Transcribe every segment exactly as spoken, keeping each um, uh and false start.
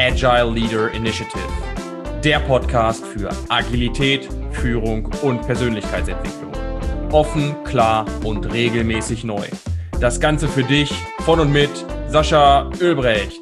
Agile Leader Initiative, der Podcast für Agilität, Führung und Persönlichkeitsentwicklung. Offen, klar und regelmäßig neu. Das Ganze für dich von und mit Sascha Oelbrecht.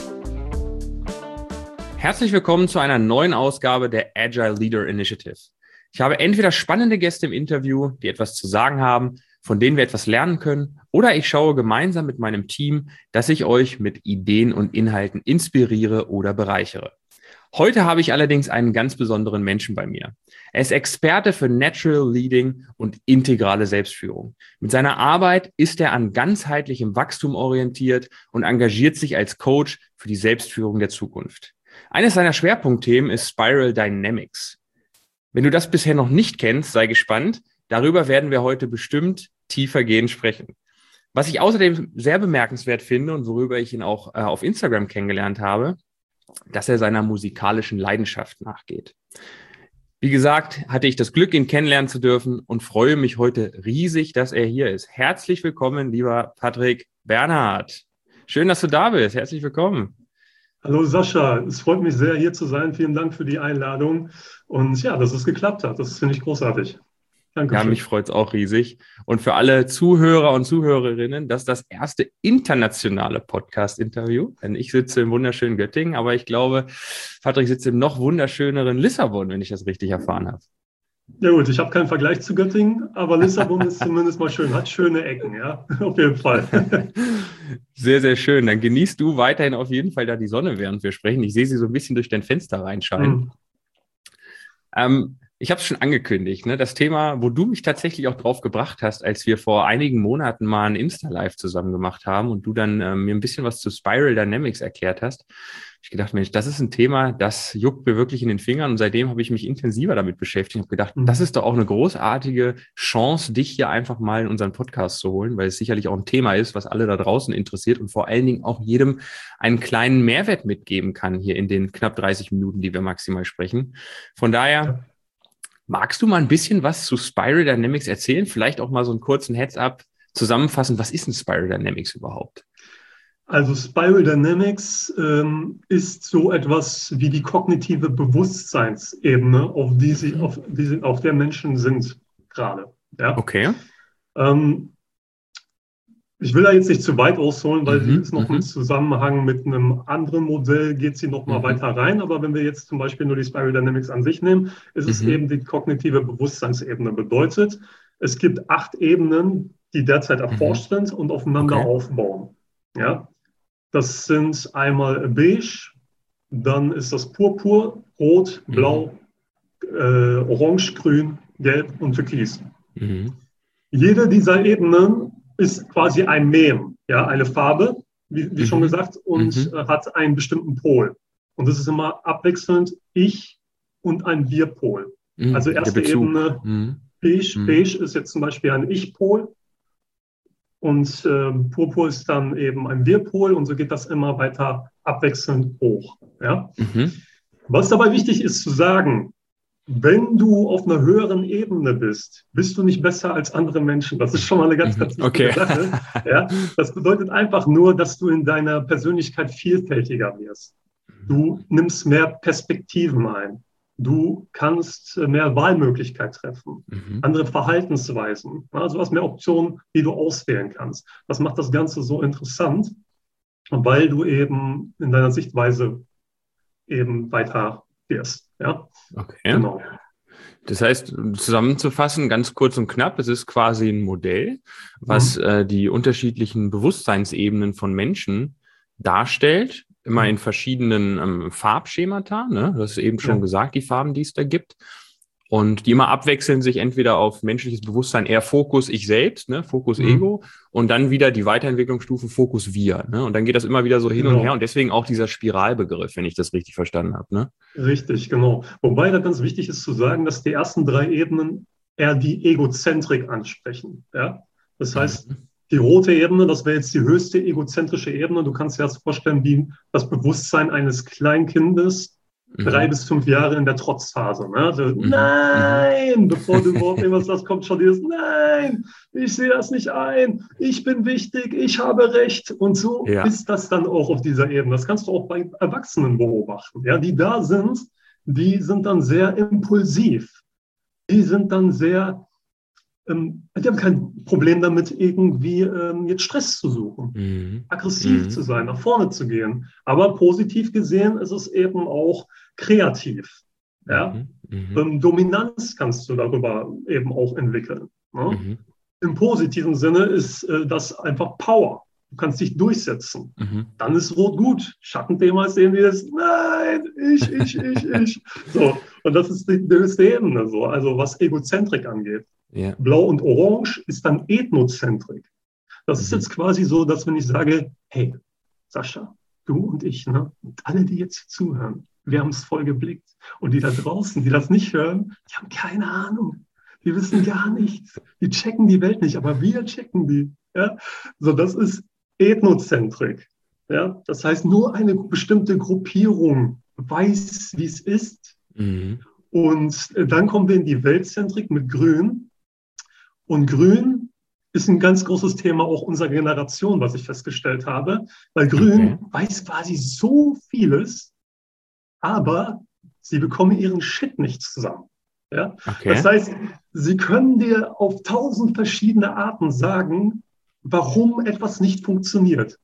Herzlich willkommen zu einer neuen Ausgabe der Agile Leader Initiative. Ich habe entweder spannende Gäste im Interview, die etwas zu sagen haben, von denen wir etwas lernen können, oder ich schaue gemeinsam mit meinem Team, dass ich euch mit Ideen und Inhalten inspiriere oder bereichere. Heute habe ich allerdings einen ganz besonderen Menschen bei mir. Er ist Experte für Natural Leading und integrale Selbstführung. Mit seiner Arbeit ist er an ganzheitlichem Wachstum orientiert und engagiert sich als Coach für die Selbstführung der Zukunft. Eines seiner Schwerpunktthemen ist Spiral Dynamics. Wenn du das bisher noch nicht kennst, sei gespannt. Darüber werden wir heute bestimmt tiefergehend sprechen. Was ich außerdem sehr bemerkenswert finde und worüber ich ihn auch äh, auf Instagram kennengelernt habe, dass er seiner musikalischen Leidenschaft nachgeht. Wie gesagt, hatte ich das Glück, ihn kennenlernen zu dürfen und freue mich heute riesig, dass er hier ist. Herzlich willkommen, lieber Patrick Bernhard. Schön, dass du da bist. Herzlich willkommen. Hallo Sascha, es freut mich sehr, hier zu sein. Vielen Dank für die Einladung. Und ja, dass es geklappt hat, das finde ich großartig. Dankeschön. Ja, mich freut es auch riesig. Und für alle Zuhörer und Zuhörerinnen, das ist das erste internationale Podcast-Interview. Denn ich sitze im wunderschönen Göttingen, aber ich glaube, Patrick sitzt im noch wunderschöneren Lissabon, wenn ich das richtig erfahren habe. Ja gut, ich habe keinen Vergleich zu Göttingen, aber Lissabon ist zumindest mal schön, hat schöne Ecken, ja, auf jeden Fall. Sehr, sehr schön. Dann genießt du weiterhin auf jeden Fall da die Sonne, während wir sprechen. Ich sehe sie so ein bisschen durch dein Fenster reinscheinen. Mhm. Ähm, ich habe es schon angekündigt, ne? Das Thema, wo du mich tatsächlich auch drauf gebracht hast, als wir vor einigen Monaten mal ein Insta-Live zusammen gemacht haben und du dann ähm, mir ein bisschen was zu Spiral Dynamics erklärt hast, habe ich gedacht, Mensch, das ist ein Thema, das juckt mir wirklich in den Fingern und seitdem habe ich mich intensiver damit beschäftigt und habe gedacht, mhm. das ist doch auch eine großartige Chance, dich hier einfach mal in unseren Podcast zu holen, weil es sicherlich auch ein Thema ist, was alle da draußen interessiert und vor allen Dingen auch jedem einen kleinen Mehrwert mitgeben kann hier in den knapp dreißig Minuten, die wir maximal sprechen. Von daher, magst du mal ein bisschen was zu Spiral Dynamics erzählen? Vielleicht auch mal so einen kurzen Heads-up zusammenfassen. Was ist ein Spiral Dynamics überhaupt? Also Spiral Dynamics ähm, ist so etwas wie die kognitive Bewusstseinsebene, auf die sie, auf, die sie, auf der Menschen sind gerade. Ja? Okay. Ähm, ich will da jetzt nicht zu weit ausholen, weil mhm, sie ist noch mhm. im Zusammenhang mit einem anderen Modell, geht sie noch mal mhm. weiter rein. Aber wenn wir jetzt zum Beispiel nur die Spiral Dynamics an sich nehmen, ist mhm. es eben die kognitive Bewusstseinsebene. Bedeutet, es gibt acht Ebenen, die derzeit erforscht mhm. sind und aufeinander okay. aufbauen. Ja? Das sind einmal beige, dann ist das purpur, rot, blau, mhm. äh, orange, grün, gelb und türkis. Mhm. Jede dieser Ebenen ist quasi ein Mem, ja, eine Farbe, wie, wie mhm. schon gesagt, und mhm. hat einen bestimmten Pol. Und das ist immer abwechselnd ich und ein Wir-Pol. Mhm. Also erste Ebene, mhm. beige, mhm. beige ist jetzt zum Beispiel ein Ich-Pol. Und äh, Purpur ist dann eben ein Wir-Pol und so geht das immer weiter abwechselnd hoch. Ja? Mhm. Was dabei wichtig ist zu sagen, wenn du auf einer höheren Ebene bist, bist du nicht besser als andere Menschen. Das ist schon mal eine ganz, ganz wichtige okay. Sache. Ja? Das bedeutet einfach nur, dass du in deiner Persönlichkeit vielfältiger wirst. Du nimmst mehr Perspektiven ein. Du kannst mehr Wahlmöglichkeit treffen, mhm. andere Verhaltensweisen, also du hast mehr Optionen, die du auswählen kannst. Das macht das Ganze so interessant, weil du eben in deiner Sichtweise eben weiter wirst. Ja? Okay. Genau. Das heißt, zusammenzufassen, ganz kurz und knapp, es ist quasi ein Modell, was mhm. äh, die unterschiedlichen Bewusstseinsebenen von Menschen darstellt, immer in verschiedenen ähm, Farbschemata, ne? Du hast eben schon ja. gesagt, die Farben, die es da gibt. Und die immer abwechseln sich entweder auf menschliches Bewusstsein, eher Fokus ich selbst, ne? Fokus mhm. Ego, und dann wieder die Weiterentwicklungsstufe Fokus wir. Ne? Und dann geht das immer wieder so hin genau. und her und deswegen auch dieser Spiralbegriff, wenn ich das richtig verstanden habe. Ne? Richtig, genau. Wobei da ganz wichtig ist zu sagen, dass die ersten drei Ebenen eher die Egozentrik ansprechen. Ja? Das heißt, mhm. die rote Ebene, das wäre jetzt die höchste egozentrische Ebene. Du kannst dir das vorstellen wie das Bewusstsein eines Kleinkindes, drei bis fünf Jahre in der Trotzphase. Ne? So, Mhm. nein, mhm. bevor du überhaupt irgendwas sagst, kommt schon dieses, nein, ich sehe das nicht ein, ich bin wichtig, ich habe Recht. Und so ja. ist das dann auch auf dieser Ebene. Das kannst du auch bei Erwachsenen beobachten, ja? Die da sind, die sind dann sehr impulsiv. Die sind dann sehr, ähm, die haben kein Problem damit, irgendwie ähm, jetzt Stress zu suchen, mhm. aggressiv mhm. zu sein, nach vorne zu gehen. Aber positiv gesehen ist es eben auch kreativ. Ja? Mhm. Ähm, Dominanz kannst du darüber eben auch entwickeln. Ne? Mhm. Im positiven Sinne ist äh, das einfach Power. Du kannst dich durchsetzen. Mhm. Dann ist Rot gut. Schattenthema ist eben dieses, nein, ich, ich, ich, ich. So, und das ist die höchste Ebene, so, also was Egozentrik angeht. Yeah. Blau und Orange ist dann Ethnozentrik. Das mhm. ist jetzt quasi so, dass wenn ich sage, hey, Sascha, du und ich, ne, und alle, die jetzt zuhören, wir haben es voll geblickt. Und die da draußen, die das nicht hören, die haben keine Ahnung. Die wissen gar nichts. Die checken die Welt nicht, aber wir checken die. Ja? So, das ist Ethnozentrik. Ja? Das heißt, nur eine bestimmte Gruppierung weiß, wie es ist. Mhm. Und dann kommen wir in die Weltzentrik mit Grün. Und Grün ist ein ganz großes Thema auch unserer Generation, was ich festgestellt habe. Weil Grün okay. weiß quasi so vieles, aber sie bekommen ihren Shit nicht zusammen. Ja? Okay. Das heißt, sie können dir auf tausend verschiedene Arten sagen, warum etwas nicht funktioniert.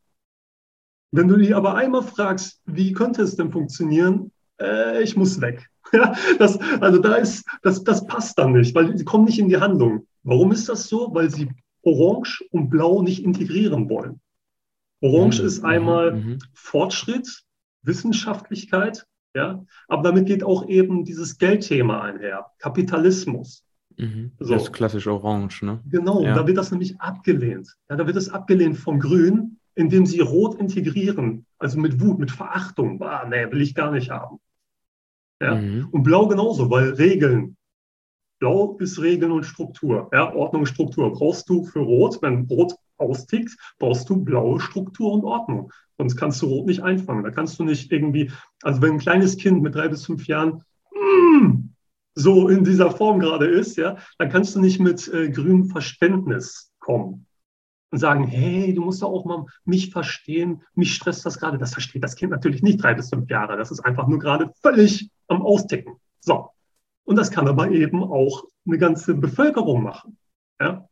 Wenn du die aber einmal fragst, wie könnte es denn funktionieren, äh, ich muss weg. Ja, das, also da ist, das, das passt dann nicht, weil sie kommen nicht in die Handlung. Warum ist das so? Weil sie Orange und Blau nicht integrieren wollen. Orange mhm. ist einmal mhm. Fortschritt, Wissenschaftlichkeit, ja, aber damit geht auch eben dieses Geldthema einher, Kapitalismus. Mhm. So. Das ist klassisch Orange, ne? Genau, ja. Da wird das nämlich abgelehnt. Ja, da wird es abgelehnt vom Grün, indem sie Rot integrieren, also mit Wut, mit Verachtung. Ah, nee, will ich gar nicht haben. Ja? Mhm. Und Blau genauso, weil Regeln. Blau ist Regeln und Struktur. Ja? Ordnung und Struktur. Brauchst du für Rot, wenn Rot austickt, brauchst du blaue Struktur und Ordnung. Sonst kannst du Rot nicht einfangen. Da kannst du nicht irgendwie, also wenn ein kleines Kind mit drei bis fünf Jahren mm, so in dieser Form gerade ist, ja, dann kannst du nicht mit äh, grünem Verständnis kommen und sagen, hey, du musst doch auch mal mich verstehen, mich stresst das gerade. Das versteht das Kind natürlich nicht drei bis fünf Jahre. Das ist einfach nur gerade völlig am Austicken. So. Und das kann aber eben auch eine ganze Bevölkerung machen. Ja?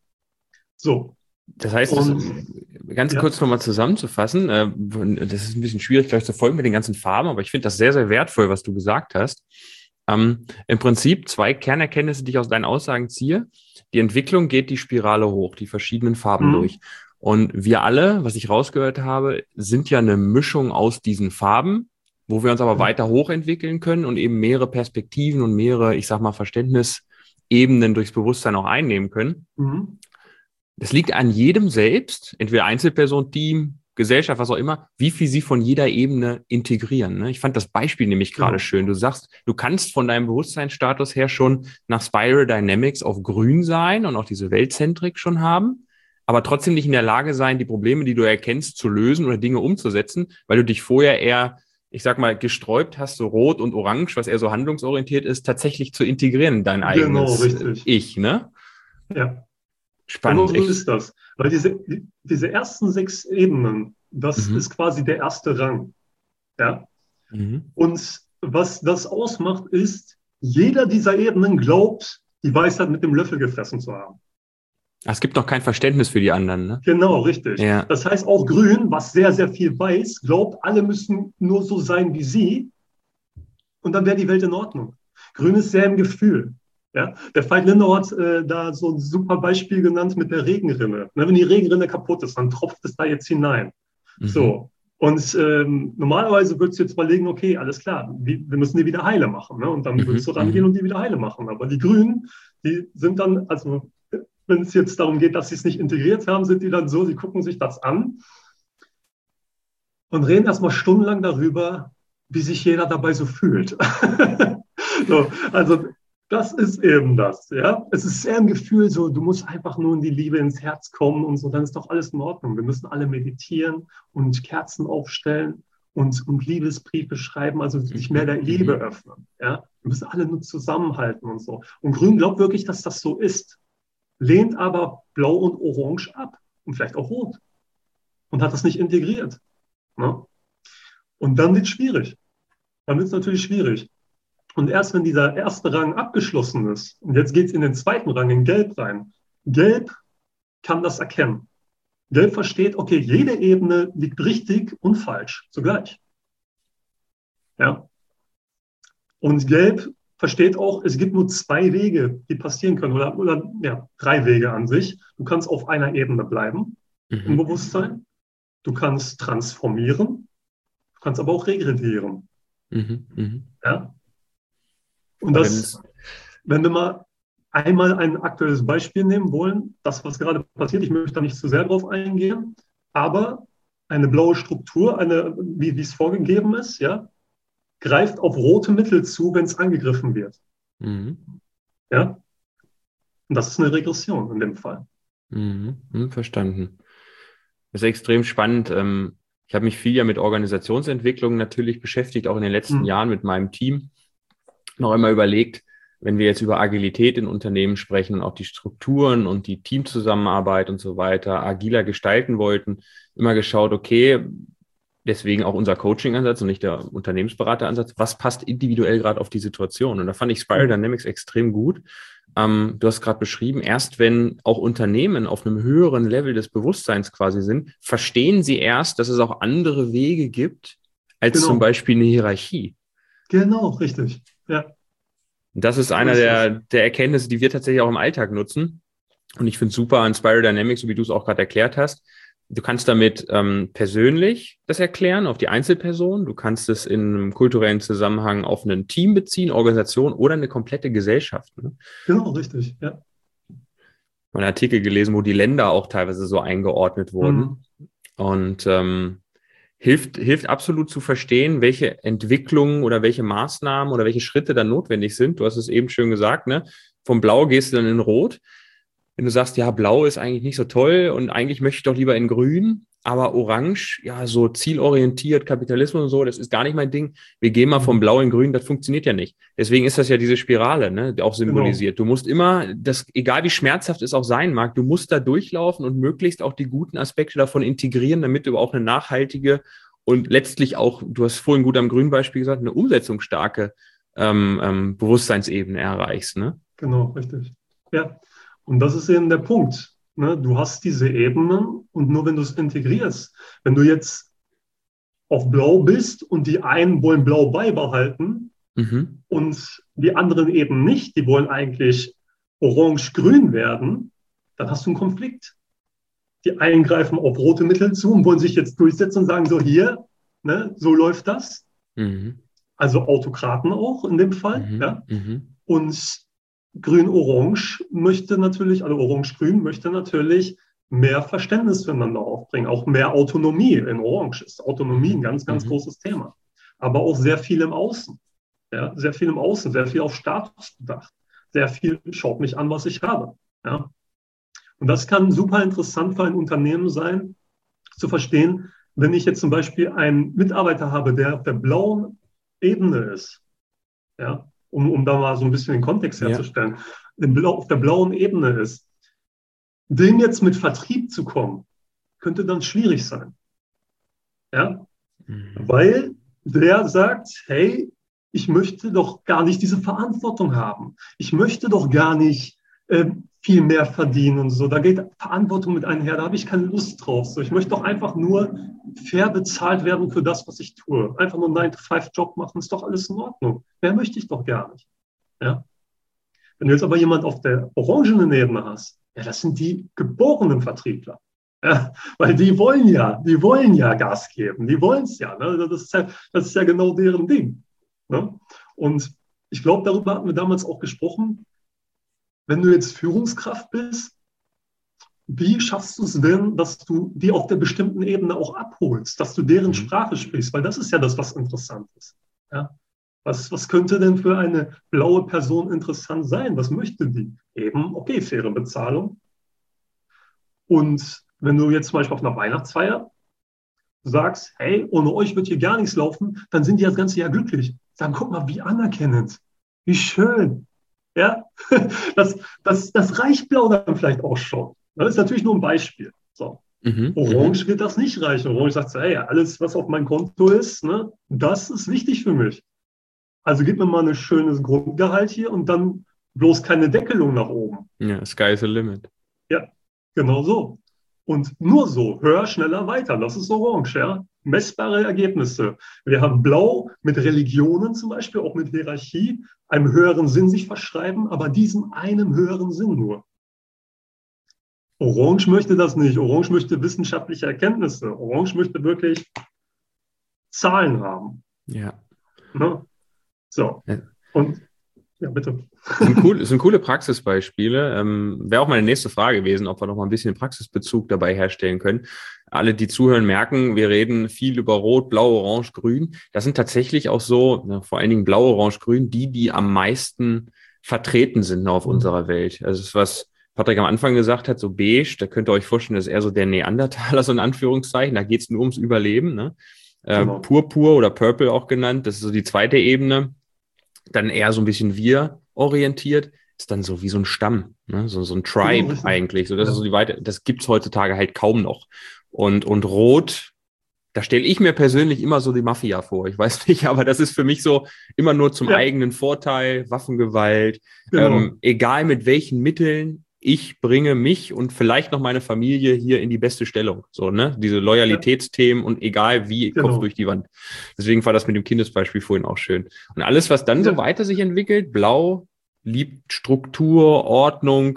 So. Das heißt, das, ganz ja. kurz nochmal zusammenzufassen, äh, das ist ein bisschen schwierig, gleich zu folgen mit den ganzen Farben, aber ich finde das sehr, sehr wertvoll, was du gesagt hast. Ähm, im Prinzip zwei Kernerkenntnisse, die ich aus deinen Aussagen ziehe. Die Entwicklung geht die Spirale hoch, die verschiedenen Farben mhm. durch. Und wir alle, was ich rausgehört habe, sind ja eine Mischung aus diesen Farben, wo wir uns aber mhm. weiter hochentwickeln können und eben mehrere Perspektiven und mehrere, ich sag mal, Verständnisebenen durchs Bewusstsein auch einnehmen können. Mhm. Das liegt an jedem selbst, entweder Einzelperson, Team, Gesellschaft, was auch immer, wie viel sie von jeder Ebene integrieren. Ne? Ich fand das Beispiel nämlich gerade ja. schön. Du sagst, du kannst von deinem Bewusstseinsstatus her schon nach Spiral Dynamics auf grün sein und auch diese Weltzentrik schon haben, aber trotzdem nicht in der Lage sein, die Probleme, die du erkennst, zu lösen oder Dinge umzusetzen, weil du dich vorher eher, ich sag mal, gesträubt hast, so rot und orange, was eher so handlungsorientiert ist, tatsächlich zu integrieren in dein eigenes genau, Ich. Ne? Ja. Spannend. Genau so ist das. Weil diese, diese ersten sechs Ebenen, das mhm. ist quasi der erste Rang. Ja? Mhm. Und was das ausmacht, ist, jeder dieser Ebenen glaubt, die Weisheit mit dem Löffel gefressen zu haben. Es gibt noch kein Verständnis für die anderen, ne? Genau, richtig. Ja. Das heißt, auch Grün, was sehr, sehr viel weiß, glaubt, alle müssen nur so sein wie sie. Und dann wäre die Welt in Ordnung. Grün ist sehr im Gefühl. Ja, der Veit Lindau hat äh, da so ein super Beispiel genannt mit der Regenrinne. Ne, wenn die Regenrinne kaputt ist, dann tropft es da jetzt hinein. Mhm. So. Und ähm, normalerweise würdest du jetzt überlegen, okay, alles klar, wir, wir müssen die wieder heile machen. Ne? Und dann mhm. würdest du rangehen und die wieder heile machen. Aber die Grünen, die sind dann, also wenn es jetzt darum geht, dass sie es nicht integriert haben, sind die dann so, sie gucken sich das an und reden erstmal stundenlang darüber, wie sich jeder dabei so fühlt. So, also das ist eben das, ja. Es ist sehr ein Gefühl so, du musst einfach nur in die Liebe ins Herz kommen und so, dann ist doch alles in Ordnung. Wir müssen alle meditieren und Kerzen aufstellen und, und Liebesbriefe schreiben, also sich mehr der Liebe öffnen. Ja? Wir müssen alle nur zusammenhalten und so. Und Grün glaubt wirklich, dass das so ist, lehnt aber Blau und Orange ab und vielleicht auch Rot und hat das nicht integriert. Ne? Und dann wird es schwierig. Dann wird es natürlich schwierig. Und erst wenn dieser erste Rang abgeschlossen ist, und jetzt geht es in den zweiten Rang, in Gelb rein, Gelb kann das erkennen. Gelb versteht, okay, jede Ebene liegt richtig und falsch zugleich. Ja? Und Gelb versteht auch, es gibt nur zwei Wege, die passieren können, oder, oder ja, drei Wege an sich. Du kannst auf einer Ebene bleiben, mhm. im Bewusstsein. Du kannst transformieren, du kannst aber auch regredieren. Mhm. Mhm. Ja? Und das, wenn wir mal einmal ein aktuelles Beispiel nehmen wollen, das, was gerade passiert, ich möchte da nicht zu sehr drauf eingehen, aber eine blaue Struktur, eine, wie, wie es vorgegeben ist, ja, greift auf rote Mittel zu, wenn es angegriffen wird. Mhm. Ja? Und das ist eine Regression in dem Fall. Mhm. Mhm. Verstanden. Das ist extrem spannend. Ich habe mich viel ja mit Organisationsentwicklung natürlich beschäftigt, auch in den letzten mhm. Jahren mit meinem Team. Noch immer überlegt, wenn wir jetzt über Agilität in Unternehmen sprechen und auch die Strukturen und die Teamzusammenarbeit und so weiter agiler gestalten wollten, immer geschaut, okay, deswegen auch unser Coaching-Ansatz und nicht der Unternehmensberateransatz, was passt individuell gerade auf die Situation? Und da fand ich Spiral Dynamics extrem gut. Ähm, du hast gerade beschrieben, erst wenn auch Unternehmen auf einem höheren Level des Bewusstseins quasi sind, verstehen sie erst, dass es auch andere Wege gibt, als genau. zum Beispiel eine Hierarchie. Genau, richtig. Ja. Das ist einer der, der Erkenntnisse, die wir tatsächlich auch im Alltag nutzen. Und ich finde es super an Spiral Dynamics, so wie du es auch gerade erklärt hast. Du kannst damit ähm, persönlich das erklären, auf die Einzelperson. Du kannst es in einem kulturellen Zusammenhang auf ein Team beziehen, Organisation oder eine komplette Gesellschaft. Ne? Genau, richtig, ja. Einen Artikel gelesen, wo die Länder auch teilweise so eingeordnet wurden. Mhm. Und ähm, Hilft, hilft absolut zu verstehen, welche Entwicklungen oder welche Maßnahmen oder welche Schritte dann notwendig sind. Du hast es eben schön gesagt, ne? Vom Blau gehst du dann in Rot. Wenn du sagst, ja, Blau ist eigentlich nicht so toll und eigentlich möchte ich doch lieber in Grün, aber Orange, ja, so zielorientiert, Kapitalismus und so, das ist gar nicht mein Ding. Wir gehen mal vom Blau in Grün, das funktioniert ja nicht. Deswegen ist das ja diese Spirale, ne, auch symbolisiert. Genau. Du musst immer, das, egal wie schmerzhaft es auch sein mag, du musst da durchlaufen und möglichst auch die guten Aspekte davon integrieren, damit du auch eine nachhaltige und letztlich auch, du hast vorhin gut am Grün-Beispiel gesagt, eine umsetzungsstarke ähm, ähm, Bewusstseinsebene erreichst. Ne? Genau, richtig. Ja, und das ist eben der Punkt. Ne? Du hast diese Ebenen und nur wenn du es integrierst, wenn du jetzt auf Blau bist und die einen wollen Blau beibehalten mhm. und die anderen eben nicht, die wollen eigentlich orange-grün werden, dann hast du einen Konflikt. Die einen greifen auf rote Mittel zu und wollen sich jetzt durchsetzen und sagen so, hier, ne, so läuft das. Mhm. Also Autokraten auch in dem Fall. Mhm. Ja? Mhm. Und Grün-Orange möchte natürlich, also Orange-Grün möchte natürlich mehr Verständnis füreinander aufbringen, auch mehr Autonomie. In Orange ist Autonomie ein ganz, ganz mhm. großes Thema. Aber auch sehr viel im Außen. Ja? Sehr viel im Außen, sehr viel auf Status bedacht. Sehr viel, schaut mich an, was ich habe. Ja? Und das kann super interessant für ein Unternehmen sein, zu verstehen, wenn ich jetzt zum Beispiel einen Mitarbeiter habe, der auf der blauen Ebene ist, ja, um, um da mal so ein bisschen den Kontext herzustellen, ja. auf der blauen Ebene ist, dem jetzt mit Vertrieb zu kommen, könnte dann schwierig sein. Ja? Mhm. Weil der sagt, hey, ich möchte doch gar nicht diese Verantwortung haben. Ich möchte doch gar nicht äh, viel mehr verdienen und so. Da geht Verantwortung mit einher, da habe ich keine Lust drauf. So, ich möchte doch einfach nur fair bezahlt werden für das, was ich tue. Einfach nur einen nine to five Job machen, ist doch alles in Ordnung. Mehr möchte ich doch gar nicht. Ja? Wenn du jetzt aber jemand auf der orangenen Ebene hast, ja, das sind die geborenen Vertriebler. Ja, weil die wollen ja, die wollen ja Gas geben, die wollen es ja, ne? Das ist ja. Das ist ja genau deren Ding. Ne? Und ich glaube, darüber hatten wir damals auch gesprochen. Wenn du jetzt Führungskraft bist, wie schaffst du es denn, dass du die auf der bestimmten Ebene auch abholst, dass du deren mhm. Sprache sprichst? Weil das ist ja das, was interessant ist. Ja? Was, was könnte denn für eine blaue Person interessant sein? Was möchte die? Eben, okay, faire Bezahlung. Und wenn du jetzt zum Beispiel auf einer Weihnachtsfeier sagst, hey, ohne euch wird hier gar nichts laufen, dann sind die das ganze Jahr glücklich. Sagen, guck mal, wie anerkennend, wie schön. Ja, das, das, das reicht Blau dann vielleicht auch schon. Das ist natürlich nur ein Beispiel. So. Mhm, Orange mhm. wird das nicht reichen. Orange sagt, hey, alles, was auf meinem Konto ist, ne, das ist wichtig für mich. Also gib mir mal ein schönes Grundgehalt hier und dann bloß keine Deckelung nach oben. Ja, sky is the limit. Ja, genau so. Und nur so, höher, schneller, weiter. Das ist Orange, ja. Messbare Ergebnisse. Wir haben Blau mit Religionen zum Beispiel, auch mit Hierarchie, einem höheren Sinn sich verschreiben, aber diesem einem höheren Sinn nur. Orange möchte das nicht. Orange möchte wissenschaftliche Erkenntnisse. Orange möchte wirklich Zahlen haben. Ja. Ne? So. Ja. Und ja, bitte. Das sind, cool, das sind coole Praxisbeispiele. Ähm, wäre auch meine nächste Frage gewesen, ob wir noch mal ein bisschen Praxisbezug dabei herstellen können. Alle, die zuhören, merken, wir reden viel über Rot, Blau, Orange, Grün. Das sind tatsächlich auch so, ne, vor allen Dingen Blau, Orange, Grün, die, die am meisten vertreten sind auf mhm. unserer Welt. Also das ist, was Patrick am Anfang gesagt hat, so beige, da könnt ihr euch vorstellen, das ist eher so der Neandertaler, so in Anführungszeichen. Da geht es nur ums Überleben. Ne? Äh, Genau. Purpur oder Purple auch genannt, das ist so die zweite Ebene. Dann eher so ein bisschen wir-orientiert, ist dann so wie so ein Stamm, ne? so, so ein Tribe genau, eigentlich. So, das ja. ist so die weite, das gibt's heutzutage halt kaum noch. Und, und Rot, da stelle ich mir persönlich immer so die Mafia vor. Ich weiß nicht, aber das ist für mich so immer nur zum ja. eigenen Vorteil, Waffengewalt, genau. ähm, egal mit welchen Mitteln. Ich bringe mich und vielleicht noch meine Familie hier in die beste Stellung. So, ne? Diese Loyalitätsthemen ja. und egal wie, genau. Kopf durch die Wand. Deswegen war das mit dem Kindesbeispiel vorhin auch schön. Und alles, was dann ja. so weiter sich entwickelt, Blau liebt Struktur, Ordnung,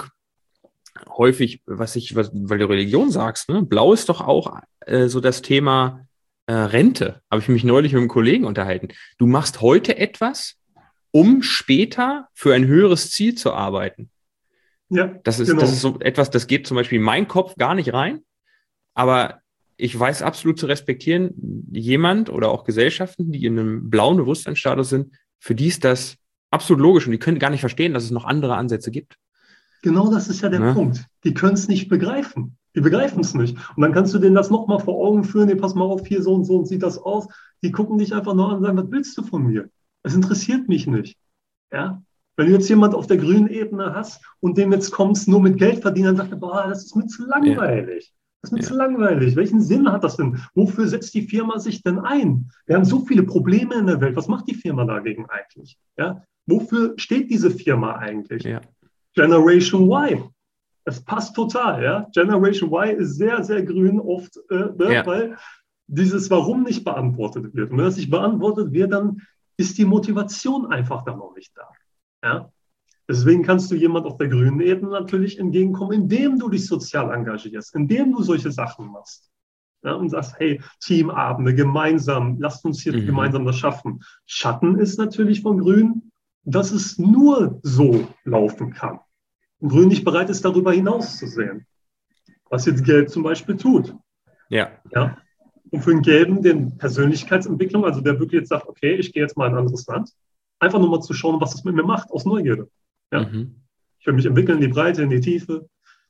häufig, was ich, was, weil du Religion sagst, ne? Blau ist doch auch äh, so das Thema äh, Rente. Habe ich mich neulich mit einem Kollegen unterhalten. Du machst heute etwas, um später für ein höheres Ziel zu arbeiten. Ja, das ist, genau. das ist so etwas, das geht zum Beispiel in meinen Kopf gar nicht rein, aber ich weiß absolut zu respektieren, jemand oder auch Gesellschaften, die in einem blauen Bewusstseinsstatus sind, für die ist das absolut logisch und die können gar nicht verstehen, dass es noch andere Ansätze gibt. Genau das ist ja der ja. Punkt. Die können es nicht begreifen. Die begreifen es nicht. Und dann kannst du denen das nochmal vor Augen führen, nee, pass mal auf, hier so und so und sieht das aus. Die gucken dich einfach nur an und sagen, was willst du von mir? Es interessiert mich nicht. Ja? Wenn du jetzt jemand auf der grünen Ebene hast und dem jetzt kommst, nur mit Geld verdienen, dann sagt er, boah, das ist mir zu langweilig. Ja. Das ist mir ja. zu langweilig. Welchen Sinn hat das denn? Wofür setzt die Firma sich denn ein? Wir haben so viele Probleme in der Welt. Was macht die Firma dagegen eigentlich? Ja? Wofür steht diese Firma eigentlich? Ja. Generation Y. Das passt total. Ja? Generation Y ist sehr, sehr grün oft, äh, ne? ja. weil dieses Warum nicht beantwortet wird. Und wenn das nicht beantwortet wird, dann ist die Motivation einfach dann noch nicht da. Ja? Deswegen kannst du jemand auf der grünen Ebene natürlich entgegenkommen, indem du dich sozial engagierst, indem du solche Sachen machst. Ja? Und sagst, hey, Teamabende, gemeinsam, lasst uns hier mhm. gemeinsam das schaffen. Schatten ist natürlich von Grün, dass es nur so laufen kann. Und Grün nicht bereit ist, darüber hinaus zu sehen. Was jetzt Gelb zum Beispiel tut. Ja. Ja? Und für den Gelben, den Persönlichkeitsentwicklung, also der wirklich jetzt sagt, okay, ich gehe jetzt mal in ein anderes Land, einfach nur mal zu schauen, was das mit mir macht, aus Neugierde. Ja? Mhm. Ich will mich entwickeln in die Breite, in die Tiefe.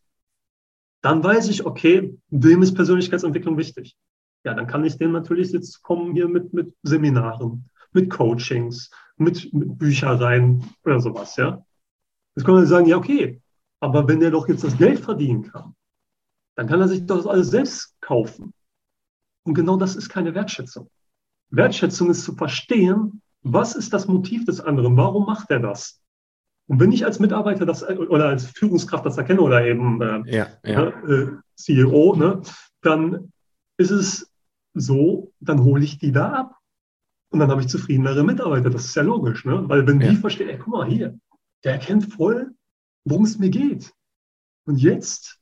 Dann weiß ich, okay, dem ist Persönlichkeitsentwicklung wichtig. Ja, dann kann ich dem natürlich jetzt kommen hier mit, mit Seminaren, mit Coachings, mit, mit Büchereien oder sowas, ja. Jetzt kann man sagen, ja, okay, aber wenn der doch jetzt das Geld verdienen kann, dann kann er sich das alles selbst kaufen. Und genau das ist keine Wertschätzung. Wertschätzung ist zu verstehen, was ist das Motiv des anderen? Warum macht er das? Und wenn ich als Mitarbeiter das oder als Führungskraft das erkenne oder eben äh, ja, ja. äh, C E O, ne, dann ist es so, dann hole ich die da ab. Und dann habe ich zufriedenere Mitarbeiter. Das ist ja logisch, ne? Weil wenn ja. die verstehen, ey, guck mal hier, der erkennt voll, worum es mir geht. Und jetzt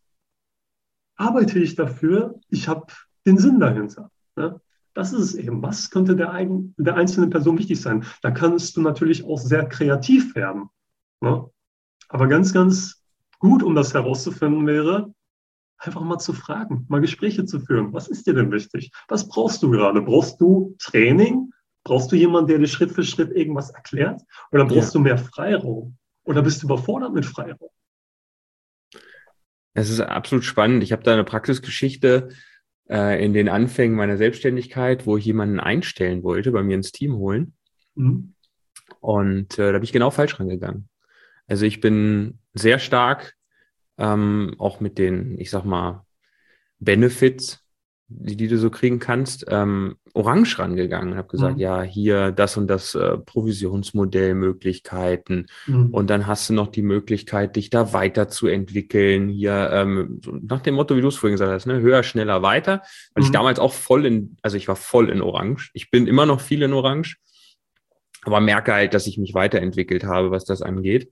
arbeite ich dafür, ich habe den Sinn dahinter. Ne? Das ist es eben. Was könnte der, eigen, der einzelnen Person wichtig sein? Da kannst du natürlich auch sehr kreativ werden. Ne? Aber ganz, ganz gut, um das herauszufinden, wäre, einfach mal zu fragen, mal Gespräche zu führen. Was ist dir denn wichtig? Was brauchst du gerade? Brauchst du Training? Brauchst du jemanden, der dir Schritt für Schritt irgendwas erklärt? Oder brauchst ja. du mehr Freiraum? Oder bist du überfordert mit Freiraum? Es ist absolut spannend. Ich habe da eine Praxisgeschichte äh, in den Anfängen meiner Selbstständigkeit, wo ich jemanden einstellen wollte, bei mir ins Team holen. Mhm. Und äh, da bin ich genau falsch rangegangen. Also ich bin sehr stark ähm, auch mit den, ich sag mal, Benefits, die, die du so kriegen kannst, ähm, orange rangegangen und habe gesagt, mhm. ja, hier das und das äh, Provisionsmodellmöglichkeiten mhm. und dann hast du noch die Möglichkeit, dich da weiterzuentwickeln, hier ähm, so nach dem Motto, wie du es vorhin gesagt hast, ne, höher, schneller, weiter, weil mhm. ich damals auch voll in, also ich war voll in Orange, ich bin immer noch viel in Orange, aber merke halt, dass ich mich weiterentwickelt habe, was das angeht.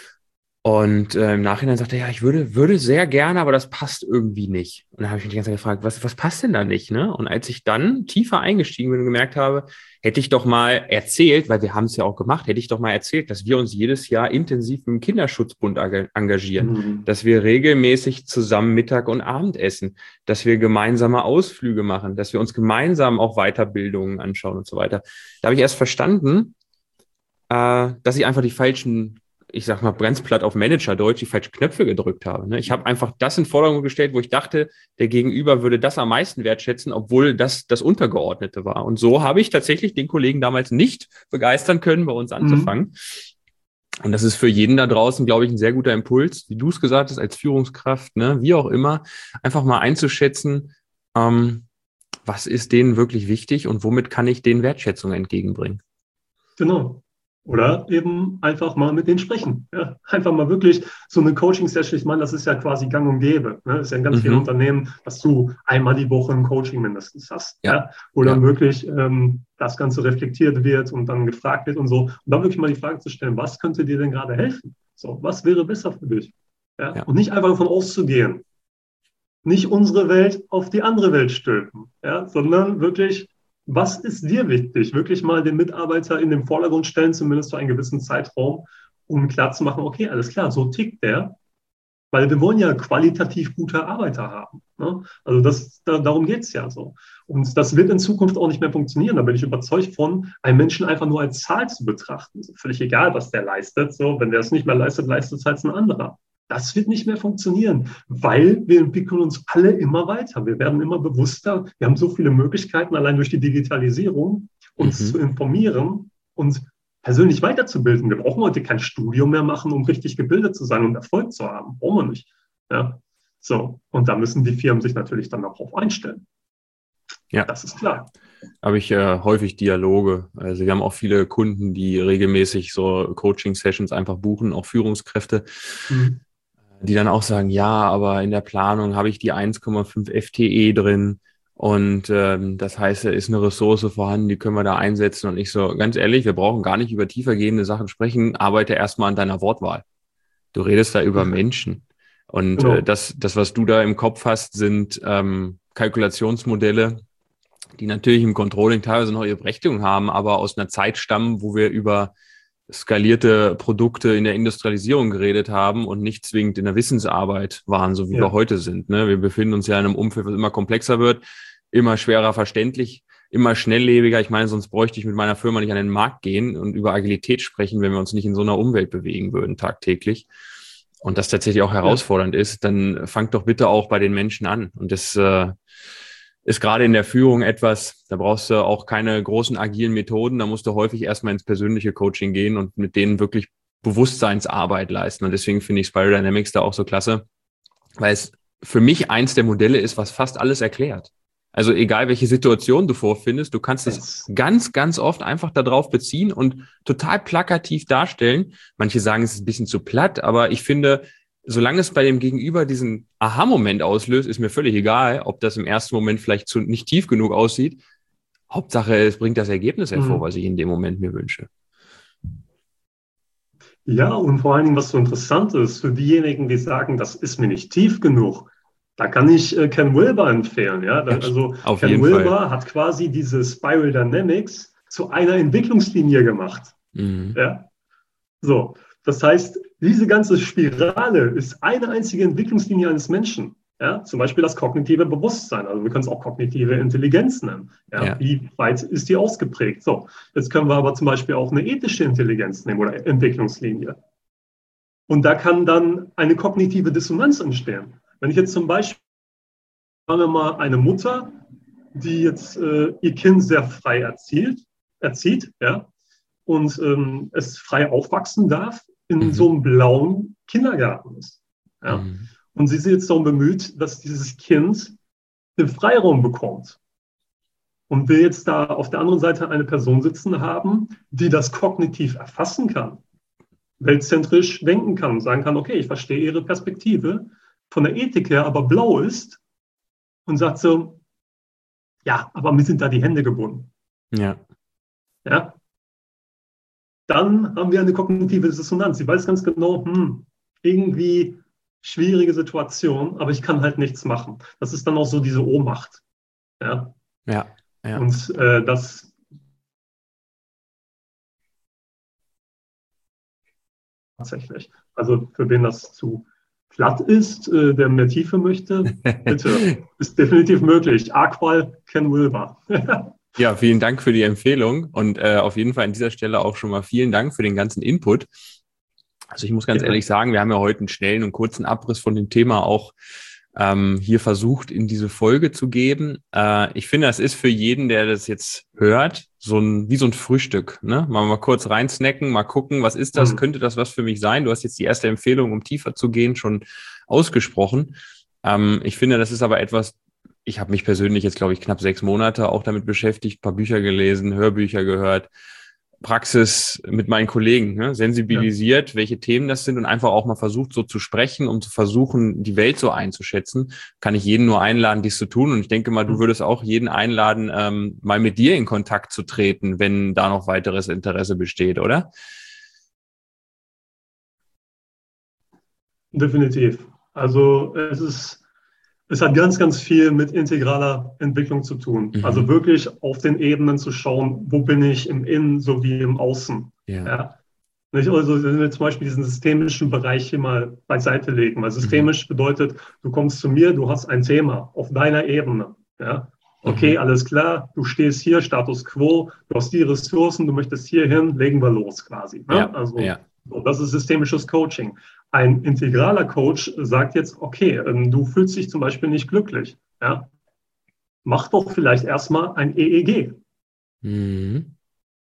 Und äh, im Nachhinein sagte er, ja, ich würde, würde sehr gerne, aber das passt irgendwie nicht. Und dann habe ich mich die ganze Zeit gefragt, was, was passt denn da nicht? Ne? Und als ich dann tiefer eingestiegen bin und gemerkt habe, hätte ich doch mal erzählt, weil wir haben es ja auch gemacht, hätte ich doch mal erzählt, dass wir uns jedes Jahr intensiv im Kinderschutzbund engagieren, mhm. dass wir regelmäßig zusammen Mittag und Abend essen, dass wir gemeinsame Ausflüge machen, dass wir uns gemeinsam auch Weiterbildungen anschauen und so weiter. Da habe ich erst verstanden, äh, dass ich einfach die falschen, ich sag mal, Bremsblatt auf Manager-Deutsch, die falschen Knöpfe gedrückt habe. Ne? Ich habe einfach das in Forderung gestellt, wo ich dachte, der Gegenüber würde das am meisten wertschätzen, obwohl das das Untergeordnete war. Und so habe ich tatsächlich den Kollegen damals nicht begeistern können, bei uns anzufangen. Mhm. Und das ist für jeden da draußen, glaube ich, ein sehr guter Impuls, wie du es gesagt hast, als Führungskraft, ne, wie auch immer, einfach mal einzuschätzen, ähm, was ist denen wirklich wichtig und womit kann ich denen Wertschätzung entgegenbringen. Genau. Oder eben einfach mal mit denen sprechen. Ja, einfach mal wirklich so eine Coaching-Session, ich meine, das ist ja quasi gang und gäbe. Ne? Das ist ja in ganz mhm. vielen Unternehmen, dass du einmal die Woche ein Coaching mindestens hast. Ja. Ja? Wo dann ja. wirklich ähm, das Ganze reflektiert wird und dann gefragt wird und so. Und dann wirklich mal die Frage zu stellen, was könnte dir denn gerade helfen? So, was wäre besser für dich? Ja? Ja. Und nicht einfach davon auszugehen, nicht unsere Welt auf die andere Welt stülpen, ja? Sondern wirklich, was ist dir wichtig? Wirklich mal den Mitarbeiter in den Vordergrund stellen, zumindest für einen gewissen Zeitraum, um klar zu machen, okay, alles klar, so tickt der. Weil wir wollen ja qualitativ gute Arbeiter haben. Ne? Also das, da, darum geht es ja so. Und das wird in Zukunft auch nicht mehr funktionieren. Da bin ich überzeugt von, einen Menschen einfach nur als Zahl zu betrachten. So, völlig egal, was der leistet. So, wenn der es nicht mehr leistet, leistet es halt ein anderer. Das wird nicht mehr funktionieren, weil wir entwickeln uns alle immer weiter. Wir werden immer bewusster. Wir haben so viele Möglichkeiten, allein durch die Digitalisierung, uns mhm. zu informieren und persönlich weiterzubilden. Wir brauchen heute kein Studium mehr machen, um richtig gebildet zu sein und Erfolg zu haben. Brauchen wir nicht. Ja. So. Und da müssen die Firmen sich natürlich dann darauf einstellen. Ja. Das ist klar. Habe ich äh, häufig Dialoge. Also wir haben auch viele Kunden, die regelmäßig so Coaching-Sessions einfach buchen, auch Führungskräfte. Mhm. Die dann auch sagen, ja, aber in der Planung habe ich die eins Komma fünf F T E drin und ähm, das heißt, da ist eine Ressource vorhanden, die können wir da einsetzen. Und ich so, ganz ehrlich, wir brauchen gar nicht über tiefergehende Sachen sprechen, arbeite erstmal an deiner Wortwahl. Du redest da über Menschen. Und genau. äh, das, das, was du da im Kopf hast, sind ähm, Kalkulationsmodelle, die natürlich im Controlling teilweise noch ihre Berechtigung haben, aber aus einer Zeit stammen, wo wir über skalierte Produkte in der Industrialisierung geredet haben und nicht zwingend in der Wissensarbeit waren, so wie ja. wir heute sind. Ne? Wir befinden uns ja in einem Umfeld, was immer komplexer wird, immer schwerer verständlich, immer schnelllebiger. Ich meine, sonst bräuchte ich mit meiner Firma nicht an den Markt gehen und über Agilität sprechen, wenn wir uns nicht in so einer Umwelt bewegen würden tagtäglich. Und das tatsächlich auch herausfordernd ja. ist, dann fangt doch bitte auch bei den Menschen an. Und das äh, ist gerade in der Führung etwas, da brauchst du auch keine großen agilen Methoden, da musst du häufig erstmal ins persönliche Coaching gehen und mit denen wirklich Bewusstseinsarbeit leisten. Und deswegen finde ich Spiral Dynamics da auch so klasse, weil es für mich eins der Modelle ist, was fast alles erklärt. Also egal, welche Situation du vorfindest, du kannst es ganz, ganz oft einfach darauf beziehen und total plakativ darstellen. Manche sagen, es ist ein bisschen zu platt, aber ich finde, solange es bei dem Gegenüber diesen Aha-Moment auslöst, ist mir völlig egal, ob das im ersten Moment vielleicht zu, nicht tief genug aussieht. Hauptsache, es bringt das Ergebnis hervor, mhm. was ich in dem Moment mir wünsche. Ja, und vor allen Dingen, was so interessant ist, für diejenigen, die sagen, das ist mir nicht tief genug, da kann ich äh, Ken Wilber empfehlen. Ja? Da, also Auf Ken jeden Wilber Fall. hat quasi diese Spiral Dynamics zu einer Entwicklungslinie gemacht. Mhm. Ja? So, das heißt, diese ganze Spirale ist eine einzige Entwicklungslinie eines Menschen. Ja? Zum Beispiel das kognitive Bewusstsein. Also wir können es auch kognitive Intelligenz nennen. Ja? Ja. Wie weit ist die ausgeprägt? So, jetzt können wir aber zum Beispiel auch eine ethische Intelligenz nehmen oder Entwicklungslinie. Und da kann dann eine kognitive Dissonanz entstehen. Wenn ich jetzt zum Beispiel wir mal eine Mutter, die jetzt äh, ihr Kind sehr frei erzieht, erzieht ja, und ähm, es frei aufwachsen darf, in Mhm. so einem blauen Kindergarten ist. Ja. Mhm. Und sie ist jetzt darum bemüht, dass dieses Kind den Freiraum bekommt. Und wir jetzt da auf der anderen Seite eine Person sitzen haben, die das kognitiv erfassen kann, weltzentrisch denken kann und sagen kann, okay, ich verstehe ihre Perspektive, von der Ethik her aber blau ist und sagt so, ja, aber mir sind da die Hände gebunden. Ja. Ja. Dann haben wir eine kognitive Dissonanz. Sie weiß ganz genau, hm, irgendwie schwierige Situation, aber ich kann halt nichts machen. Das ist dann auch so diese Ohnmacht. Ja. Ja. Ja. Und äh, das tatsächlich. Also für wen das zu platt ist, äh, der mehr Tiefe möchte, bitte. Ist definitiv möglich. Aqual, Ken Wilber. Ja, vielen Dank für die Empfehlung und äh, auf jeden Fall an dieser Stelle auch schon mal vielen Dank für den ganzen Input. Also ich muss ganz Ja. ehrlich sagen, wir haben ja heute einen schnellen und kurzen Abriss von dem Thema auch ähm, hier versucht, in diese Folge zu geben. Äh, ich finde, das ist für jeden, der das jetzt hört, so ein wie so ein Frühstück. Ne? Mal, mal kurz reinsnacken, mal gucken, was ist das? Mhm. Könnte das was für mich sein? Du hast jetzt die erste Empfehlung, um tiefer zu gehen, schon ausgesprochen. Ähm, ich finde, das ist aber etwas, ich habe mich persönlich jetzt, glaube ich, knapp sechs Monate auch damit beschäftigt, ein paar Bücher gelesen, Hörbücher gehört, Praxis mit meinen Kollegen, ne, sensibilisiert, ja, welche Themen das sind und einfach auch mal versucht, so zu sprechen, um zu versuchen, die Welt so einzuschätzen. Kann ich jeden nur einladen, dies zu tun. Und ich denke mal, du würdest auch jeden einladen, ähm, mal mit dir in Kontakt zu treten, wenn da noch weiteres Interesse besteht, oder? Definitiv. Also es ist Es hat ganz, ganz viel mit integraler Entwicklung zu tun. Mhm. Also wirklich auf den Ebenen zu schauen, wo bin ich im Innen sowie im Außen. Ja. Ja. Nicht? Also wenn wir zum Beispiel diesen systemischen Bereich hier mal beiseite legen. Weil systemisch mhm. bedeutet, du kommst zu mir, du hast ein Thema auf deiner Ebene. Ja. Okay, mhm. alles klar, du stehst hier, Status Quo, du hast die Ressourcen, du möchtest hier hin, legen wir los quasi. Ne? Ja. Also Ja. so, das ist systemisches Coaching. Ein integraler Coach sagt jetzt, okay, du fühlst dich zum Beispiel nicht glücklich. Ja? Mach doch vielleicht erstmal ein E E G. Mhm.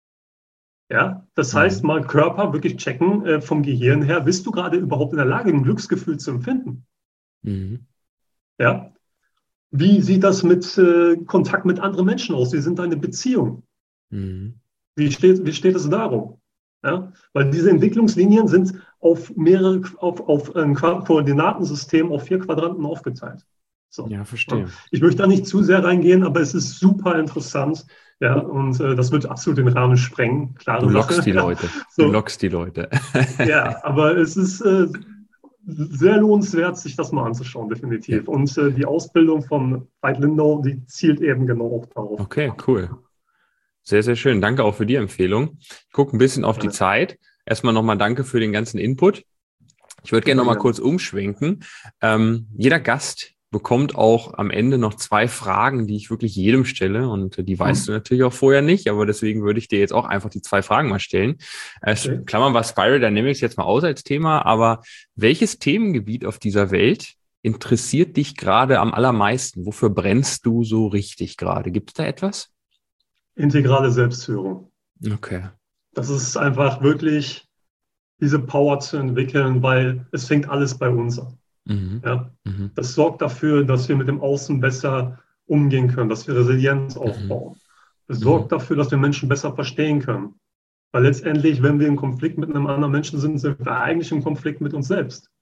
Ja? Das Mhm. heißt, mal Körper wirklich checken, äh, vom Gehirn her, bist du gerade überhaupt in der Lage, ein Glücksgefühl zu empfinden? Mhm. Ja? Wie sieht das mit äh, Kontakt mit anderen Menschen aus? Wie sind deine Beziehungen? Mhm. Wie steht, wie steht es darum? Ja, weil diese Entwicklungslinien sind auf mehrere, auf, auf ein Koordinatensystem auf vier Quadranten aufgeteilt. So. Ja, verstehe. Ich möchte da nicht zu sehr reingehen, aber es ist super interessant. Ja, und äh, das wird absolut den Rahmen sprengen. Klare Du lockst Sache. die Leute. So. Du lockst die Leute. Ja, aber es ist äh, sehr lohnenswert, sich das mal anzuschauen, definitiv. Ja. Und äh, die Ausbildung von Veit Lindau, die zielt eben genau auch darauf. Okay, cool. Sehr, sehr schön. Danke auch für die Empfehlung. Ich gucke ein bisschen auf die Zeit. Erstmal nochmal danke für den ganzen Input. Ich würde gerne nochmal kurz umschwenken. Ähm, jeder Gast bekommt auch am Ende noch zwei Fragen, die ich wirklich jedem stelle. Und die weißt du natürlich auch vorher nicht, aber deswegen würde ich dir jetzt auch einfach die zwei Fragen mal stellen. Äh, okay. Klammern wir Spiral Dynamics jetzt mal aus als Thema, aber welches Themengebiet auf dieser Welt interessiert dich gerade am allermeisten? Wofür brennst du so richtig gerade? Gibt es da etwas? Integrale Selbstführung. Okay. Das ist einfach wirklich diese Power zu entwickeln, weil es fängt alles bei uns an. Mhm. Ja? Mhm. Das sorgt dafür, dass wir mit dem Außen besser umgehen können, dass wir Resilienz aufbauen. Es mhm. sorgt dafür, dass wir Menschen besser verstehen können. Weil letztendlich, wenn wir im Konflikt mit einem anderen Menschen sind, sind wir eigentlich im Konflikt mit uns selbst.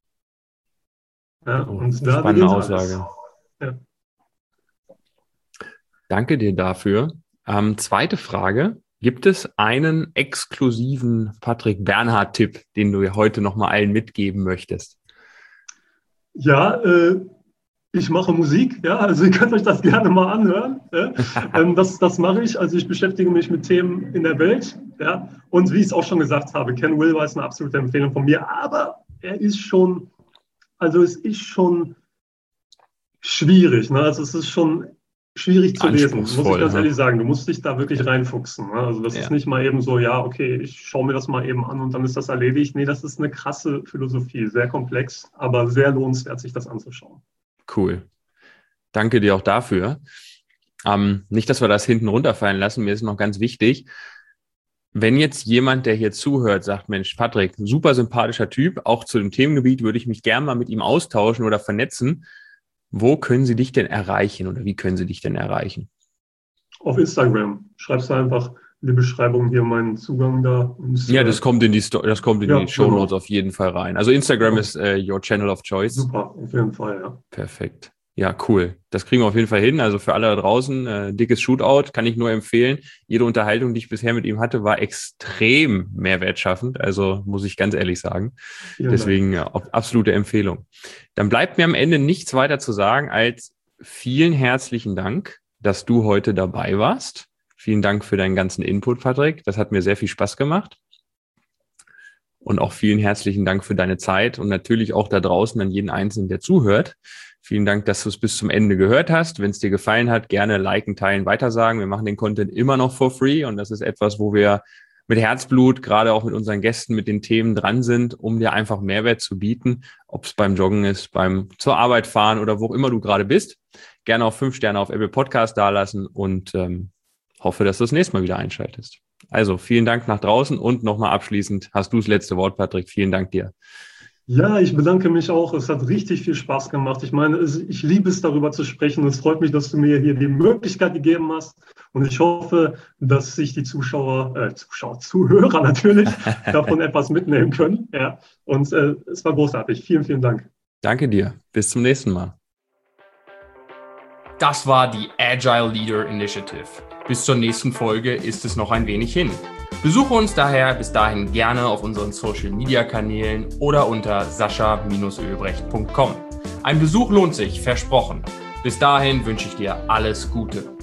Ja? Oh, und da spannende Aussage. Ja. Danke dir dafür. Ähm, zweite Frage. Gibt es einen exklusiven Patrick Bernhard-Tipp, den du heute nochmal allen mitgeben möchtest? Ja, äh, ich mache Musik. Ja, also ihr könnt euch das gerne mal anhören. Ja. ähm, das, das mache ich. Also ich beschäftige mich mit Themen in der Welt. Ja. Und wie ich es auch schon gesagt habe, Ken Wilber ist eine absolute Empfehlung von mir. Aber er ist schon, also es ist schon schwierig. Ne? Also es ist schon schwierig zu lesen, muss ich ganz ehrlich sagen. Du musst dich da wirklich reinfuchsen. Ne? Also das ja. ist nicht mal eben so, ja, okay, ich schaue mir das mal eben an und dann ist das erledigt. Nee, das ist eine krasse Philosophie, sehr komplex, aber sehr lohnenswert, sich das anzuschauen. Cool. Danke dir auch dafür. Ähm, nicht, dass wir das hinten runterfallen lassen. Mir ist noch ganz wichtig, wenn jetzt jemand, der hier zuhört, sagt, Mensch, Patrick, super sympathischer Typ, auch zu dem Themengebiet würde ich mich gerne mal mit ihm austauschen oder vernetzen. Wo können sie dich denn erreichen oder wie können sie dich denn erreichen? Auf Instagram. Schreibst du einfach in die Beschreibung hier meinen Zugang da. Und, ja, das kommt in die, Sto- das kommt in ja, die Shownotes genau. auf jeden Fall rein. Also Instagram Ja. ist äh, your channel of choice. Super, auf jeden Fall, ja. Perfekt. Ja, cool. Das kriegen wir auf jeden Fall hin. Also für alle da draußen, äh, dickes Shootout, kann ich nur empfehlen. Jede Unterhaltung, die ich bisher mit ihm hatte, war extrem mehrwertschaffend. Also muss ich ganz ehrlich sagen. Vielen Deswegen ja, absolute Empfehlung. Dann bleibt mir am Ende nichts weiter zu sagen als vielen herzlichen Dank, dass du heute dabei warst. Vielen Dank für deinen ganzen Input, Patrick. Das hat mir sehr viel Spaß gemacht. Und auch vielen herzlichen Dank für deine Zeit und natürlich auch da draußen an jeden Einzelnen, der zuhört. Vielen Dank, dass du es bis zum Ende gehört hast. Wenn es dir gefallen hat, gerne liken, teilen, weitersagen. Wir machen den Content immer noch for free und das ist etwas, wo wir mit Herzblut, gerade auch mit unseren Gästen, mit den Themen dran sind, um dir einfach Mehrwert zu bieten, ob es beim Joggen ist, beim zur Arbeit fahren oder wo auch immer du gerade bist. Gerne auch fünf Sterne auf Apple Podcast dalassen und ähm, hoffe, dass du das nächste Mal wieder einschaltest. Also vielen Dank nach draußen und nochmal abschließend hast du das letzte Wort, Patrick. Vielen Dank dir. Ja, ich bedanke mich auch. Es hat richtig viel Spaß gemacht. Ich meine, ich liebe es, darüber zu sprechen. Es freut mich, dass du mir hier die Möglichkeit gegeben hast. Und ich hoffe, dass sich die Zuschauer, äh, Zuschauer, Zuhörer natürlich davon etwas mitnehmen können. Ja. Und äh, es war großartig. Vielen, vielen Dank. Danke dir. Bis zum nächsten Mal. Das war die Agile Leader Initiative. Bis zur nächsten Folge ist es noch ein wenig hin. Besuche uns daher bis dahin gerne auf unseren Social-Media-Kanälen oder unter sascha Bindestrich ölbrecht Punkt com. Ein Besuch lohnt sich, versprochen. Bis dahin wünsche ich dir alles Gute.